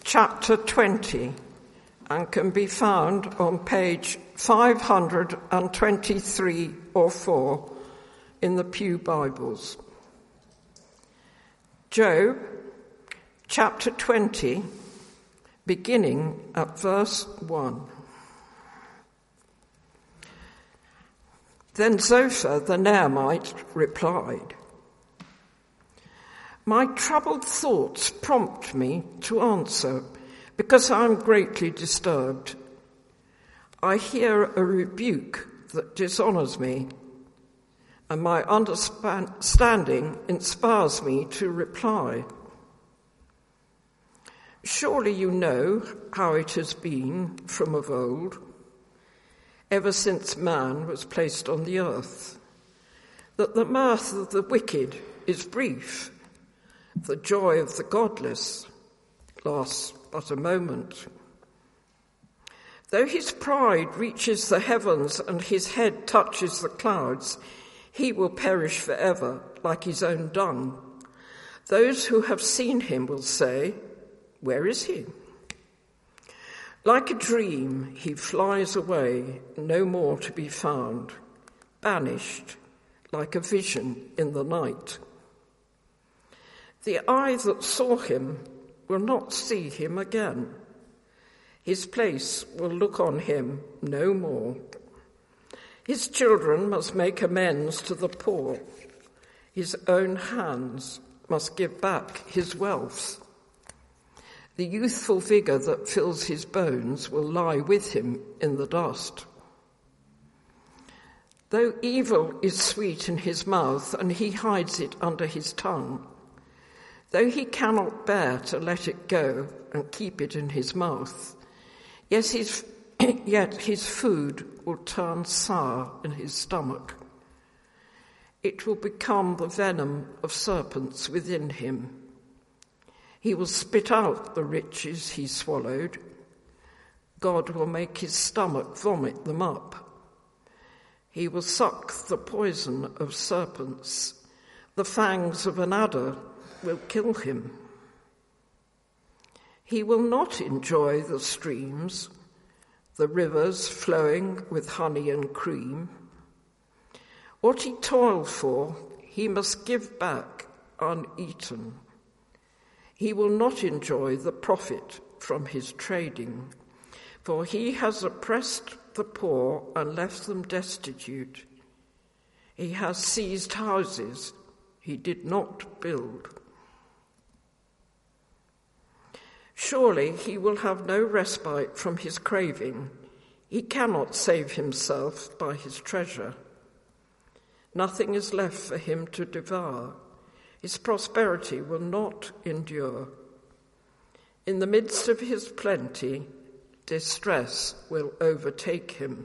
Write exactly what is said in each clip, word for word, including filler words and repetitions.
chapter twenty, and can be found on page five hundred twenty-three or four in the Pew Bibles. Job, chapter twenty, beginning at verse one. Then Zophar the Naamite replied, "My troubled thoughts prompt me to answer, because I am greatly disturbed. I hear a rebuke that dishonors me, and my understanding inspires me to reply. Surely you know how it has been from of old, ever since man was placed on the earth, that the mirth of the wicked is brief, the joy of the godless lasts but a moment. Though his pride reaches the heavens and his head touches the clouds, he will perish forever like his own dung. Those who have seen him will say, 'Where is he?' Like a dream, he flies away, no more to be found, banished like a vision in the night. The eye that saw him will not see him again. His place will look on him no more. His children must make amends to the poor. His own hands must give back his wealth. The youthful vigor that fills his bones will lie with him in the dust. Though evil is sweet in his mouth and he hides it under his tongue, though he cannot bear to let it go and keep it in his mouth, yet his, yet his food will turn sour in his stomach. It will become the venom of serpents within him. He will spit out the riches he swallowed. God will make his stomach vomit them up. He will suck the poison of serpents. The fangs of an adder will kill him. He will not enjoy the streams, the rivers flowing with honey and cream. What he toiled for, he must give back uneaten. He will not enjoy the profit from his trading, for he has oppressed the poor and left them destitute. He has seized houses he did not build. Surely he will have no respite from his craving. He cannot save himself by his treasure. Nothing is left for him to devour. His prosperity will not endure. In the midst of his plenty, distress will overtake him.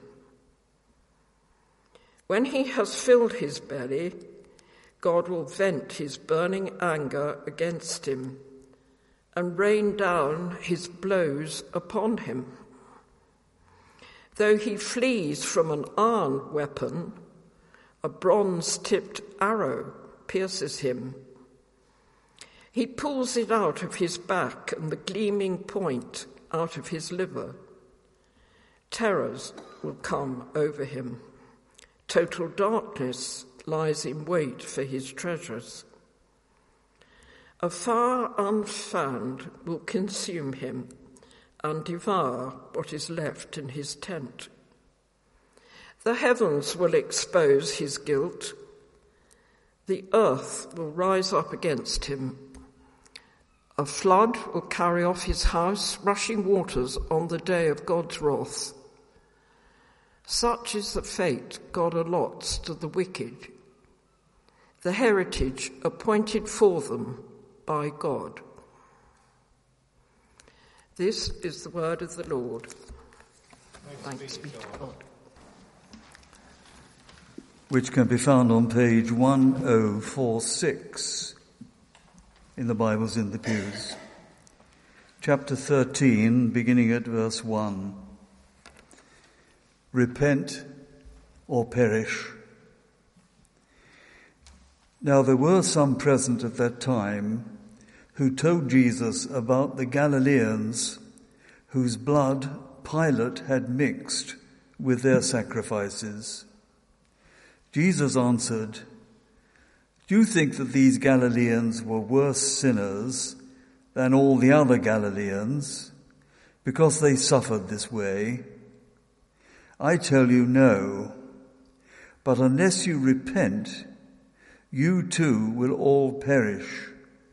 When he has filled his belly, God will vent his burning anger against him and rain down his blows upon him. Though he flees from an iron weapon, a bronze-tipped arrow pierces him. He pulls it out of his back and the gleaming point out of his liver. Terrors will come over him. Total darkness lies in wait for his treasures. A fire unfound will consume him and devour what is left in his tent. The heavens will expose his guilt. The earth will rise up against him. A flood will carry off his house, rushing waters on the day of God's wrath. Such is the fate God allots to the wicked, the heritage appointed for them by God." This is the word of the Lord. Thanks be to God. Which can be found on page one oh four six in the Bibles in the pews. Chapter thirteen, beginning at verse one. Repent or perish. Now there were some present at that time who told Jesus about the Galileans whose blood Pilate had mixed with their sacrifices. Jesus answered, "Do you think that these Galileans were worse sinners than all the other Galileans because they suffered this way? I tell you, no. But unless you repent, you too will all perish.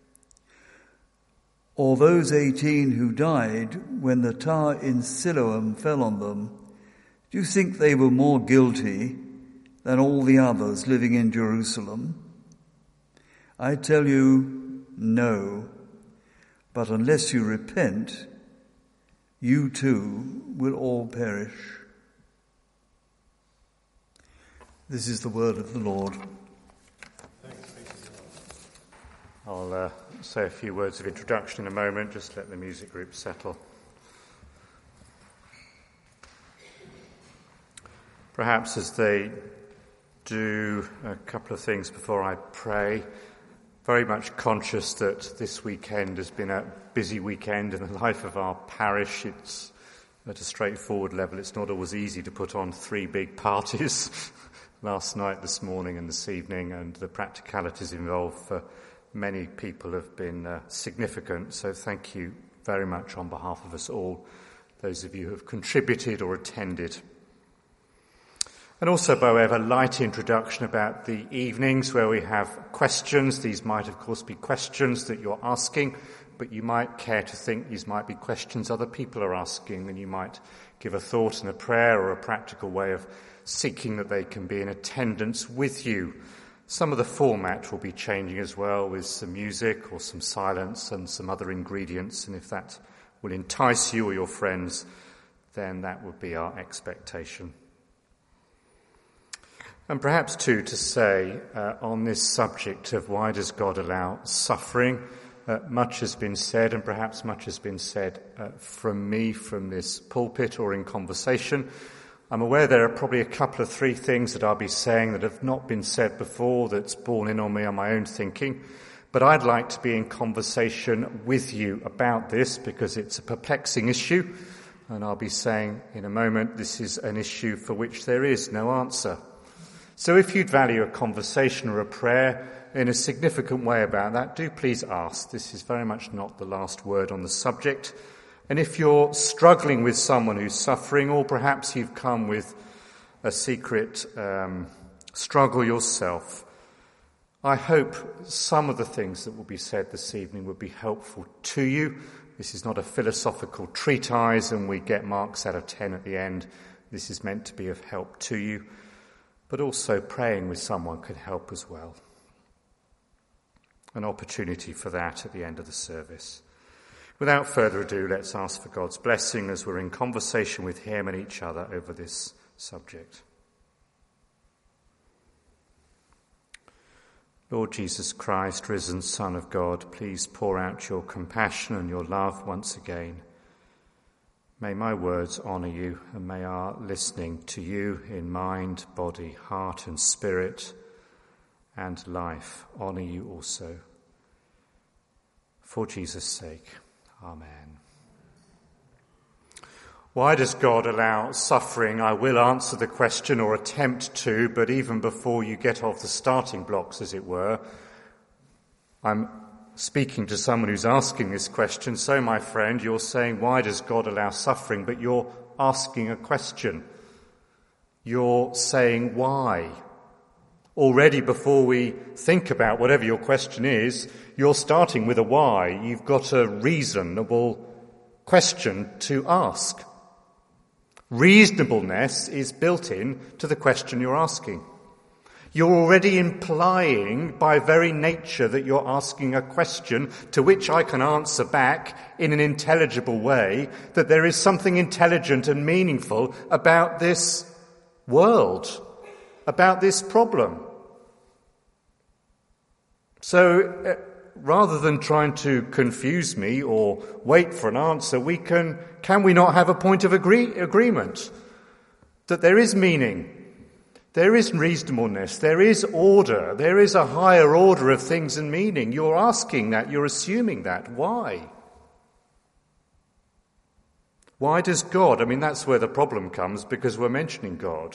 Or those eighteen who died when the tower in Siloam fell on them, do you think they were more guilty than all the others living in Jerusalem? I tell you, no. But unless you repent, you too will all perish." This is the word of the Lord. I'll uh, say a few words of introduction in a moment, just let the music group settle. Perhaps as they do, a couple of things before I pray. Very much conscious that this weekend has been a busy weekend in the life of our parish. It's at a straightforward level. It's not always easy to put on three big parties last night, this morning and this evening, and the practicalities involved for many people have been uh, significant. So thank you very much on behalf of us all, those of you who have contributed or attended. And also, by way of a light introduction about the evenings where we have questions. These might, of course, be questions that you're asking, but you might care to think these might be questions other people are asking, and you might give a thought and a prayer or a practical way of seeking that they can be in attendance with you. Some of the format will be changing as well, with some music or some silence and some other ingredients, and if that will entice you or your friends, then that would be our expectation. And perhaps, too, to say uh, on this subject of why does God allow suffering, uh, much has been said, and perhaps much has been said uh, from me, from this pulpit or in conversation. I'm aware there are probably a couple of three things that I'll be saying that have not been said before, that's borne in on me on my own thinking. But I'd like to be in conversation with you about this because it's a perplexing issue. And I'll be saying in a moment, this is an issue for which there is no answer. So if you'd value a conversation or a prayer in a significant way about that, do please ask. This is very much not the last word on the subject. And if you're struggling with someone who's suffering, or perhaps you've come with a secret um, struggle yourself, I hope some of the things that will be said this evening will be helpful to you. This is not a philosophical treatise and we get marks out of ten at the end. This is meant to be of help to you. But also praying with someone could help as well. An opportunity for that at the end of the service. Without further ado, let's ask for God's blessing as we're in conversation with him and each other over this subject. Lord Jesus Christ, risen Son of God, please pour out your compassion and your love once again. May my words honour you, and may our listening to you in mind, body, heart and spirit and life honour you also. For Jesus' sake, amen. Why does God allow suffering? I will answer the question, or attempt to, but even before you get off the starting blocks, as it were, I'm speaking to someone who's asking this question. So, my friend, you're saying, why does God allow suffering? But you're asking a question. You're saying, why? Already before we think about whatever your question is, you're starting with a why. You've got a reasonable question to ask. Reasonableness is built in to the question you're asking. You're already implying by very nature that you're asking a question to which I can answer back in an intelligible way, that there is something intelligent and meaningful about this world, about this problem. So uh, rather than trying to confuse me or wait for an answer, we can, can we not have a point of agree, agreement? That there is meaning There is reasonableness, there is order, there is a higher order of things and meaning. You're asking that, you're assuming that. Why? Why does God? I mean, that's where the problem comes, because we're mentioning God.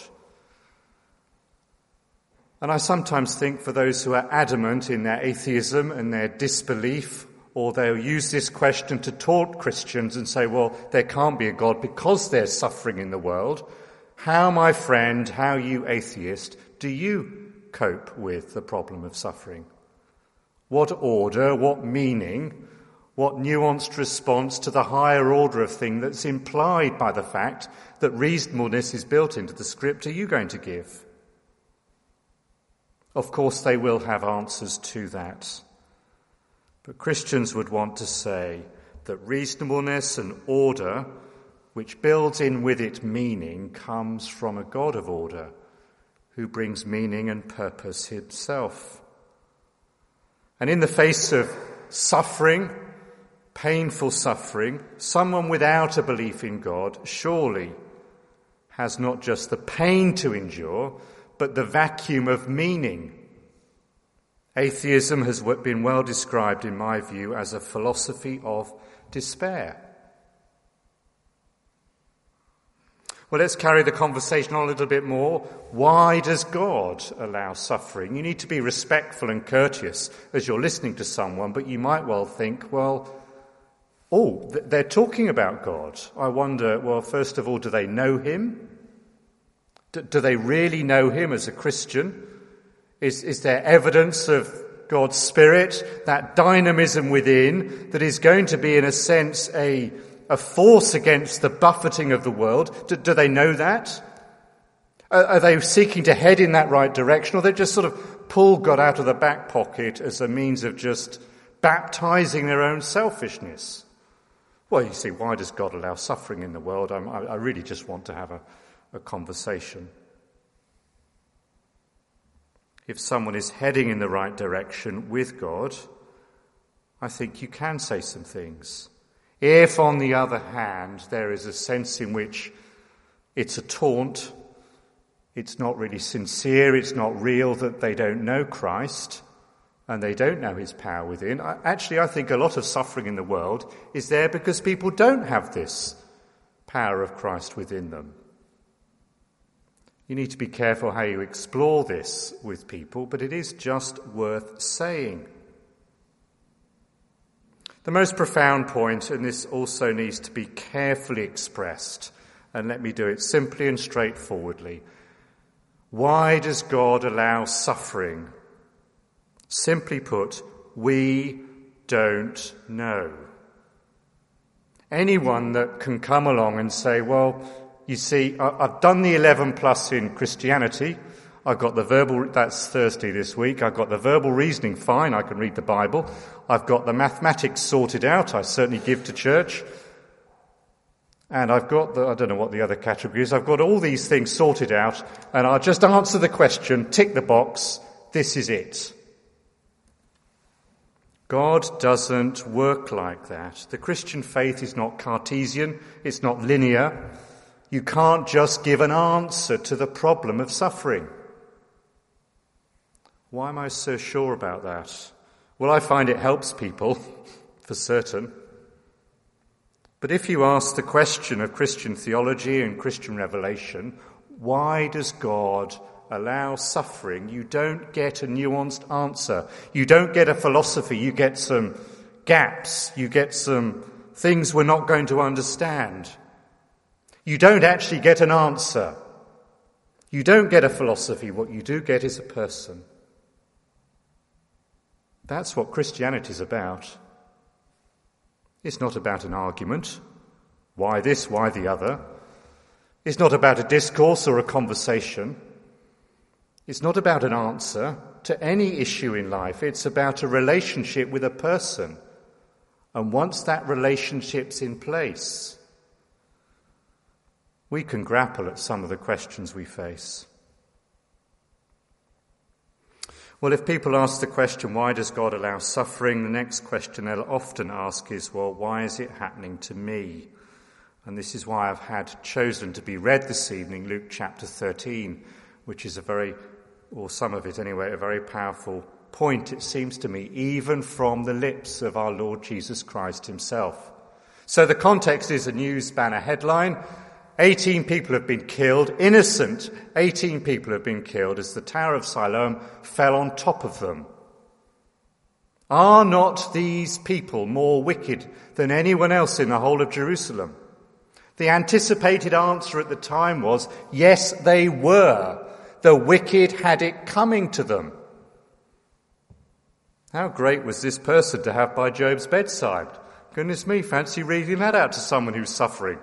And I sometimes think for those who are adamant in their atheism and their disbelief, or they'll use this question to taunt Christians and say, well, there can't be a God because there's suffering in the world. How, my friend, how you atheist, do you cope with the problem of suffering? What order, what meaning, what nuanced response to the higher order of thing that's implied by the fact that reasonableness is built into the script are you going to give? Of course, they will have answers to that. But Christians would want to say that reasonableness and order, which builds in with it meaning, comes from a God of order who brings meaning and purpose himself. And in the face of suffering, painful suffering, someone without a belief in God surely has not just the pain to endure, but the vacuum of meaning. Atheism has been well described, in my view, as a philosophy of despair. Well, let's carry the conversation on a little bit more. Why does God allow suffering? You need to be respectful and courteous as you're listening to someone, but you might well think, well, oh, they're talking about God. I wonder, well, first of all, do they know him? Do they really know him as a Christian? Is, is there evidence of God's Spirit, that dynamism within that is going to be, in a sense, a, a force against the buffeting of the world? Do, do they know that? Are, are they seeking to head in that right direction, or they just sort of pull God out of the back pocket as a means of just baptizing their own selfishness? Well, you see, why does God allow suffering in the world? I'm, I, I really just want to have a a conversation. If someone is heading in the right direction with God, I think you can say some things. If, on the other hand, there is a sense in which it's a taunt, it's not really sincere, it's not real, that they don't know Christ and they don't know his power within, I, actually I think a lot of suffering in the world is there because people don't have this power of Christ within them. You need to be careful how you explore this with people, but it is just worth saying. The most profound point, and this also needs to be carefully expressed, and let me do it simply and straightforwardly. Why does God allow suffering? Simply put, we don't know. Anyone that can come along and say, well, you see, I've done the eleven plus in Christianity. I've got the verbal, that's Thursday this week. I've got the verbal reasoning fine. I can read the Bible. I've got the mathematics sorted out. I certainly give to church. And I've got the, I don't know what the other category is. I've got all these things sorted out, and I'll just answer the question, tick the box. This is it. God doesn't work like that. The Christian faith is not Cartesian. It's not linear. You can't just give an answer to the problem of suffering. Why am I so sure about that? Well, I find it helps people, for certain. But if you ask the question of Christian theology and Christian revelation, why does God allow suffering? You don't get a nuanced answer. You don't get a philosophy. You get some gaps. You get some things we're not going to understand. You don't actually get an answer. You don't get a philosophy. What you do get is a person. That's what Christianity is about. It's not about an argument. Why this, why the other. It's not about a discourse or a conversation. It's not about an answer to any issue in life. It's about a relationship with a person. And once that relationship's in place, we can grapple at some of the questions we face. Well, if people ask the question, why does God allow suffering? The next question they'll often ask is, well, why is it happening to me? And this is why I've had chosen to be read this evening Luke chapter thirteen, which is a very, or some of it anyway, a very powerful point, it seems to me, even from the lips of our Lord Jesus Christ himself. So the context is a news banner headline. eighteen people have been killed, innocent eighteen people have been killed as the Tower of Siloam fell on top of them. Are not these people more wicked than anyone else in the whole of Jerusalem? The anticipated answer at the time was, yes, they were. The wicked had it coming to them. How great was this person to have by Job's bedside? Goodness me, fancy reading that out to someone who's suffering.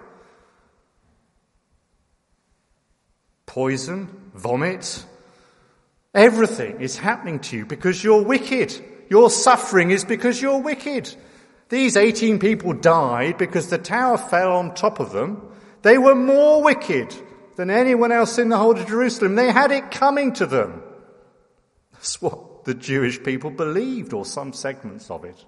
Poison, vomit, everything is happening to you because you're wicked. Your suffering is because you're wicked. These eighteen people died because the tower fell on top of them. They were more wicked than anyone else in the whole of Jerusalem. They had it coming to them. That's what the Jewish people believed, or some segments of it.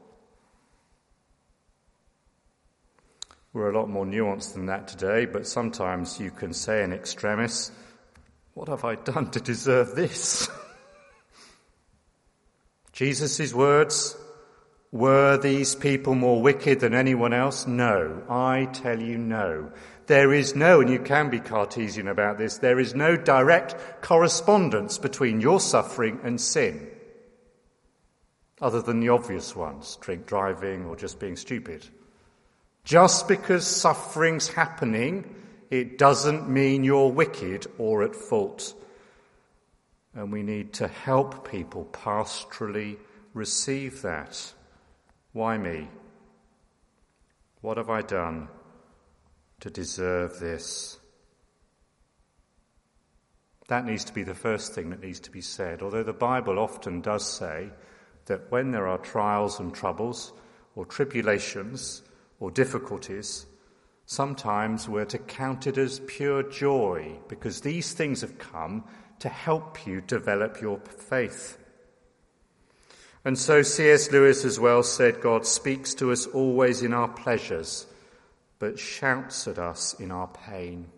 We're a lot more nuanced than that today, but sometimes you can say in extremis, what have I done to deserve this? Jesus' words, were these people more wicked than anyone else? No, I tell you no. There is no, and you can be Cartesian about this, there is no direct correspondence between your suffering and sin, other than the obvious ones, drink driving or just being stupid. Just because suffering's happening, it doesn't mean you're wicked or at fault. And we need to help people pastorally receive that. Why me? What have I done to deserve this? That needs to be the first thing that needs to be said, although the Bible often does say that when there are trials and troubles or tribulations or difficulties, sometimes we're to count it as pure joy, because these things have come to help you develop your faith. And so C S Lewis as well said, God speaks to us always in our pleasures, but shouts at us in our pain.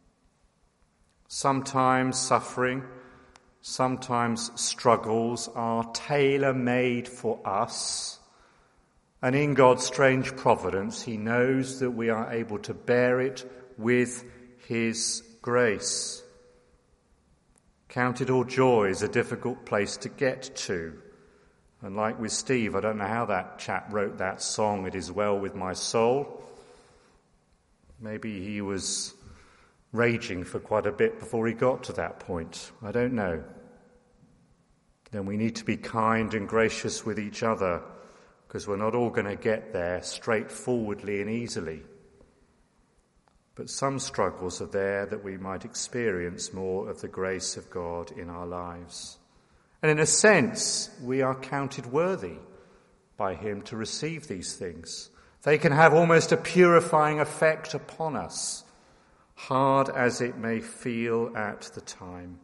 Sometimes suffering, sometimes struggles are tailor-made for us, and in God's strange providence, he knows that we are able to bear it with his grace. Count it all joy is a difficult place to get to. And like with Steve, I don't know how that chap wrote that song, It Is Well With My Soul. Maybe he was raging for quite a bit before he got to that point. I don't know. Then we need to be kind and gracious with each other, because we're not all going to get there straightforwardly and easily. But some struggles are there that we might experience more of the grace of God in our lives. And in a sense, we are counted worthy by him to receive these things. They can have almost a purifying effect upon us, hard as it may feel at the time.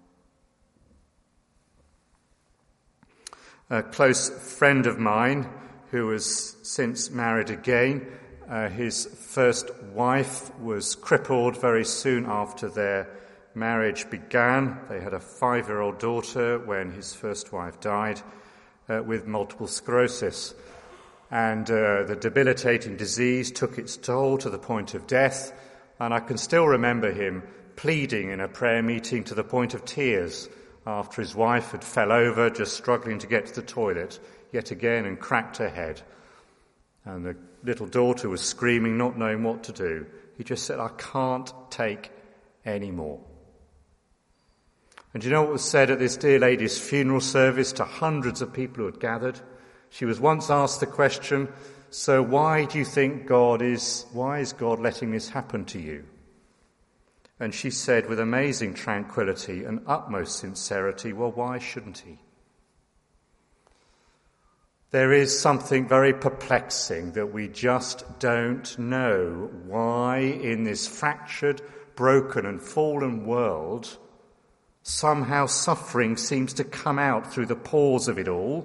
A close friend of mine who has since married again, uh, his first wife was crippled very soon after their marriage began. They had a five-year-old daughter when his first wife died uh, with multiple sclerosis. And uh, the debilitating disease took its toll to the point of death. And I can still remember him pleading in a prayer meeting to the point of tears after his wife had fell over, just struggling to get to the toilet yet again and cracked her head. And the little daughter was screaming, not knowing what to do. He just said, I can't take any more. And do you know what was said at this dear lady's funeral service to hundreds of people who had gathered? She was once asked the question, so why do you think God is, why is God letting this happen to you? And she said with amazing tranquility and utmost sincerity, well, why shouldn't he? There is something very perplexing that we just don't know why in this fractured, broken and fallen world somehow suffering seems to come out through the pores of it all.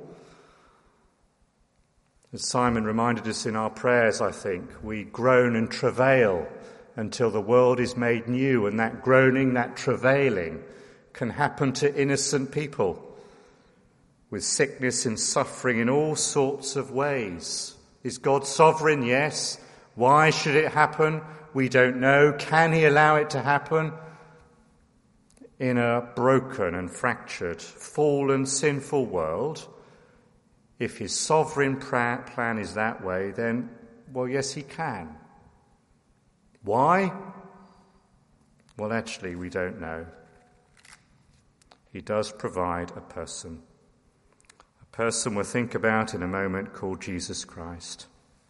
As Simon reminded us in our prayers, I think, we groan and travail until the world is made new, and that groaning, that travailing can happen to innocent people with sickness and suffering in all sorts of ways. Is God sovereign? Yes. Why should it happen? We don't know. Can he allow it to happen? In a broken and fractured, fallen, sinful world, if his sovereign plan is that way, then, well, yes, he can. Why? Well, actually, we don't know. He does provide a person. A person we'll think about in a moment called Jesus Christ.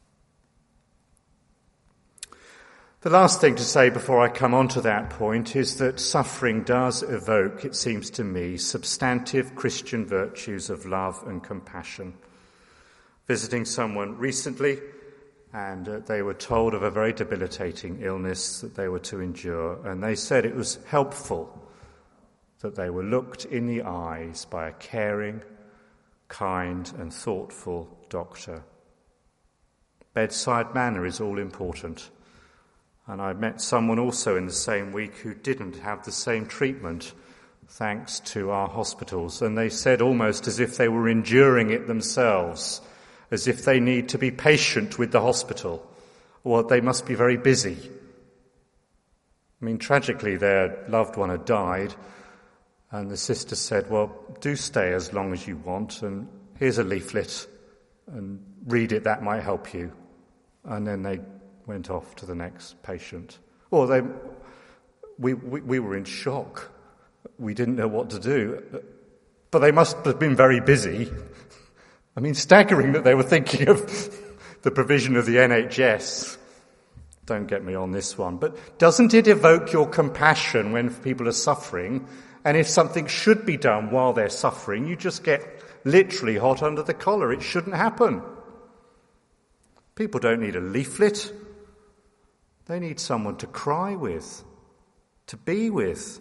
The last thing to say before I come on to that point is that suffering does evoke, it seems to me, substantive Christian virtues of love and compassion. Visiting someone recently, and uh, they were told of a very debilitating illness that they were to endure, and they said it was helpful that they were looked in the eyes by a caring, kind and thoughtful doctor. Bedside manner is all important. And I met someone also in the same week who didn't have the same treatment thanks to our hospitals. And they said almost as if they were enduring it themselves, as if they need to be patient with the hospital, or they must be very busy. I mean, tragically, their loved one had died, and the sister said, well, do stay as long as you want, and here's a leaflet, and read it, that might help you. And then they went off to the next patient. Or they, we, we, we were in shock. We didn't know what to do. But they must have been very busy. I mean, staggering that they were thinking of the provision of the N H S. Don't get me on this one. But doesn't it evoke your compassion when people are suffering? And if something should be done while they're suffering, you just get literally hot under the collar. It shouldn't happen. People don't need a leaflet. They need someone to cry with, to be with.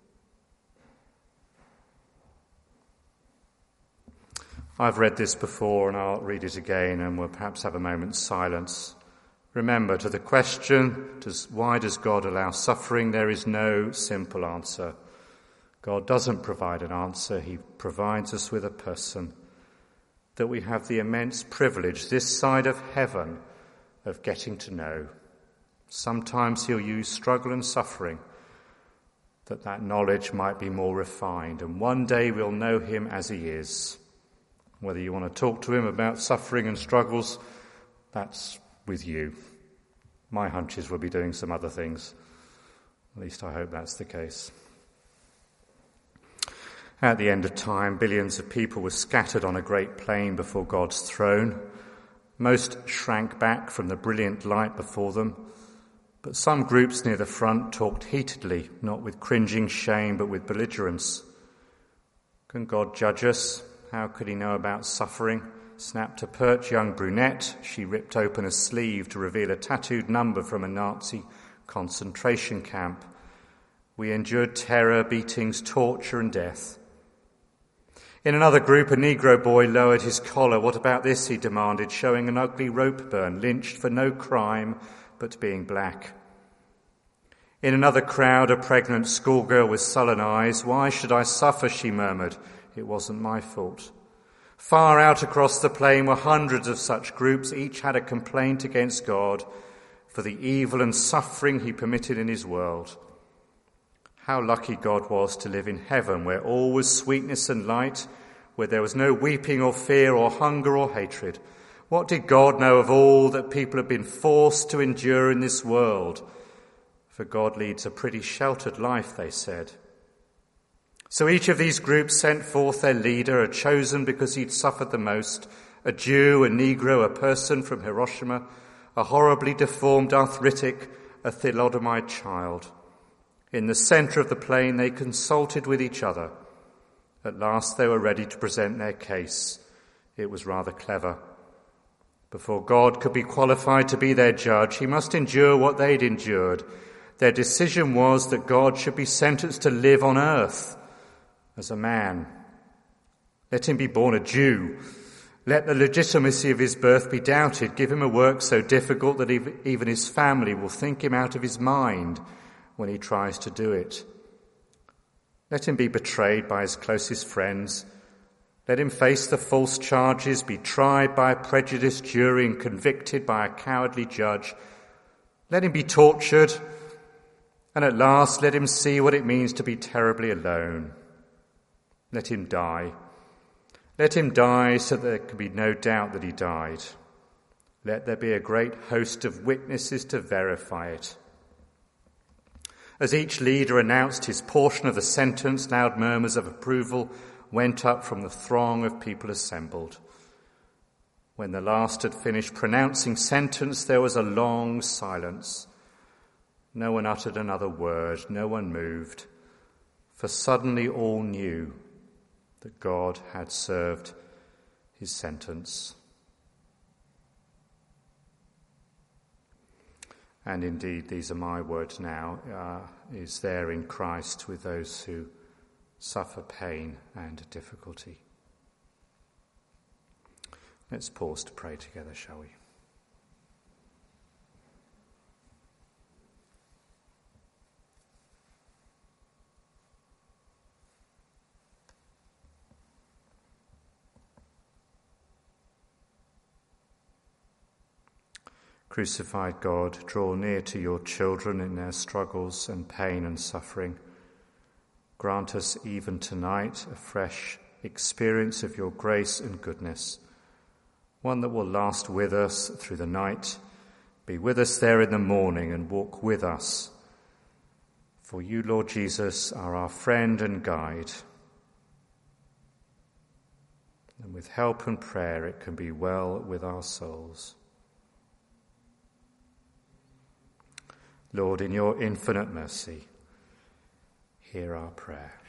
I've read this before and I'll read it again and we'll perhaps have a moment's silence. Remember, to the question, does, why does God allow suffering, there is no simple answer. God doesn't provide an answer. He provides us with a person that we have the immense privilege this side of heaven of getting to know. Sometimes he'll use struggle and suffering that that knowledge might be more refined, and one day we'll know him as he is. Whether you want to talk to him about suffering and struggles, that's with you. My hunch is we'll be doing some other things. At least I hope that's the case. At the end of time, billions of people were scattered on a great plain before God's throne. Most shrank back from the brilliant light before them. But some groups near the front talked heatedly, not with cringing shame, but with belligerence. Can God judge us? How could he know about suffering? Snapped a pert young brunette. She ripped open a sleeve to reveal a tattooed number from a Nazi concentration camp. We endured terror, beatings, torture and death. In another group, a Negro boy lowered his collar. What about this, he demanded, showing an ugly rope burn, lynched for no crime but being black. In another crowd, a pregnant schoolgirl with sullen eyes. Why should I suffer, she murmured. It wasn't my fault. Far out across the plain were hundreds of such groups. Each had a complaint against God for the evil and suffering he permitted in his world. How lucky God was to live in heaven, where all was sweetness and light, where there was no weeping or fear or hunger or hatred. What did God know of all that people have been forced to endure in this world? For God leads a pretty sheltered life, they said. So each of these groups sent forth their leader, a chosen because he'd suffered the most, a Jew, a Negro, a person from Hiroshima, a horribly deformed arthritic, a thalidomide child. In the centre of the plain, they consulted with each other. At last they were ready to present their case. It was rather clever. Before God could be qualified to be their judge, he must endure what they'd endured. Their decision was that God should be sentenced to live on earth as a man. Let him be born a Jew. Let the legitimacy of his birth be doubted. Give him a work so difficult that even his family will think him out of his mind when he tries to do it. Let him be betrayed by his closest friends. Let him face the false charges, be tried by a prejudiced jury and convicted by a cowardly judge. Let him be tortured, and at last let him see what it means to be terribly alone. Let him die. Let him die so that there can be no doubt that he died. Let there be a great host of witnesses to verify it. As each leader announced his portion of the sentence, loud murmurs of approval went up from the throng of people assembled. When the last had finished pronouncing sentence, there was a long silence. No one uttered another word, no one moved, for suddenly all knew that God had served his sentence. And indeed, these are my words now, uh, is there in Christ with those who suffer pain and difficulty. Let's pause to pray together, shall we? Crucified God, draw near to your children in their struggles and pain and suffering. Grant us even tonight a fresh experience of your grace and goodness, one that will last with us through the night, be with us there in the morning and walk with us. For you, Lord Jesus, are our friend and guide. And with help and prayer it can be well with our souls. Lord, in your infinite mercy, hear our prayer.